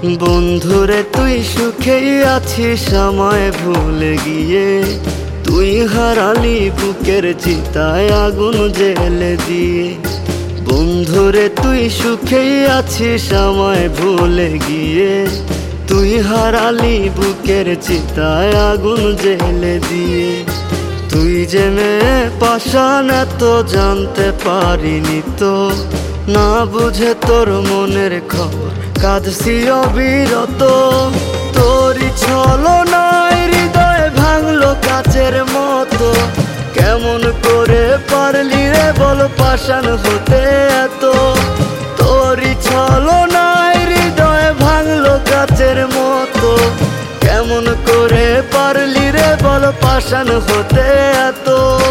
বন্ধুরে তুই সুখেই আছিস আমায় ভুলে গিয়ে, তুই হারালি বুকের চিতায় আগুন জেলে দিয়ে। বন্ধুরে তুই সুখেই আছিস আমায় ভুলে গিয়ে, তুই হারালি বুকের চিতায় আগুন জেলে দিয়ে। তুই যে মেয়ে পাষাণ এত জানতে পারিনি তো, না বুঝে তোর মনের খবর কাঁদছি অবিরত। তোরই ছলনায় হৃদয় ভাঙলো কাচের মতো, কেমন করে পারলি রে বল পাষাণ হতে এত। তোরই ছলনায় হৃদয় ভাঙলো কাচের মতো, কেমন করে পারলি রে বল পাষাণ হতে এত।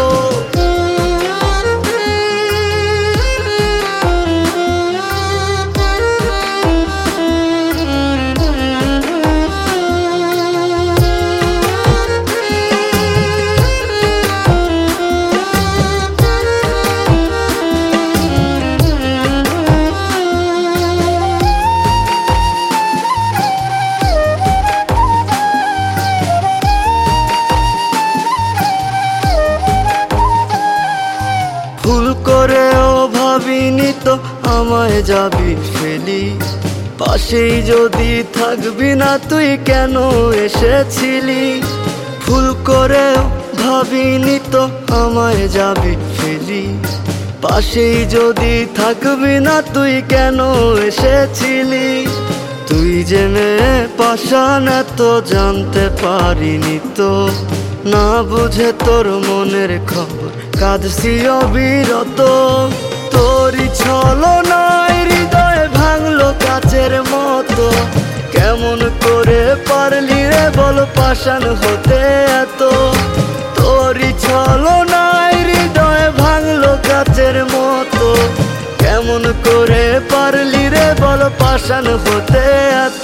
ভুল করেও ভাবিনি তো আমায় যাবি ফেলি, পাশেই যদি থাকবি না তুই কেন এসেছিলি। ভুল করেও ভাবিনি তো আমায় যাবি ফেলি, পাশেই যদি থাকবি না তুই কেন এসেছিলি। তুই যে মেয়ে পাষাণ এত জানতে পারিনি তো, না বুঝে তোর মনের খবর কাঁদছি অবিরত। তোরই ছলনায় হৃদয় ভাঙলো কাচের মতো, কেমন করে পারলি রে বল পাষাণ হতে এত। তোরই ছলনায় হৃদয় ভাঙলো কাচের মতো, কেমন করে পারলি রে বল পাষাণ হতে এত।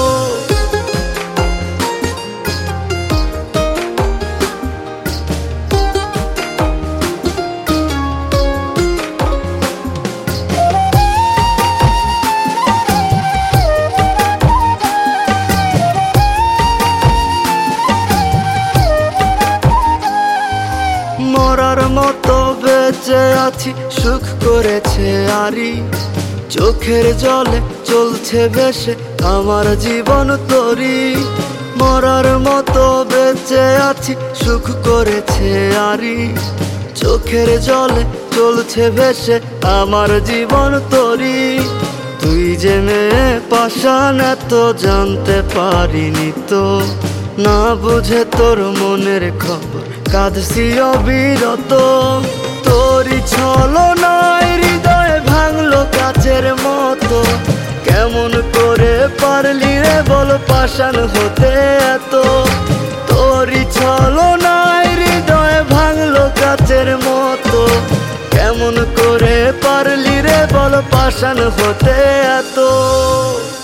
মরার মতো বেঁচে আছি সুখ করেছে আরি, চোখের জলে চলছে ভেসে আমার জীবন তরি। মরার মতো বেঁচে আছি সুখ করেছে আরি, চোখের জলে চলছে ভেসে আমার জীবন তরি। তুই যে মেয়ে পাষাণ এত জানতে পারিনি তো, না বুঝে তোর মনের খবর কাঁদছি অবিরত। তোরই ছলনায় হৃদয় ভাঙলো কাচের মতো, কেমন করে পারলি রে বল পাষাণ হতে এত। তোরই ছলনায় হৃদয় ভাঙলো কাচের মতো, কেমন করে পারলি রে বল পাষাণ হতে এত।